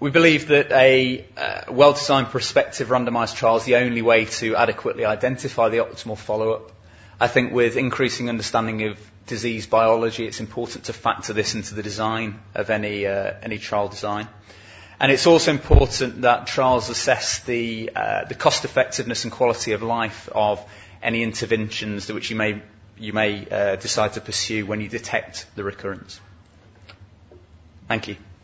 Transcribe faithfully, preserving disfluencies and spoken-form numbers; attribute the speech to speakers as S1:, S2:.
S1: We believe that a uh, well-designed prospective randomised trial is the only way to adequately identify the optimal follow-up. I think with increasing understanding of disease biology, it's important to factor this into the design of any uh, any trial design. And it's also important that trials assess the uh, the cost effectiveness and quality of life of any interventions which you may you may uh, decide to pursue when you detect the recurrence. Thank you.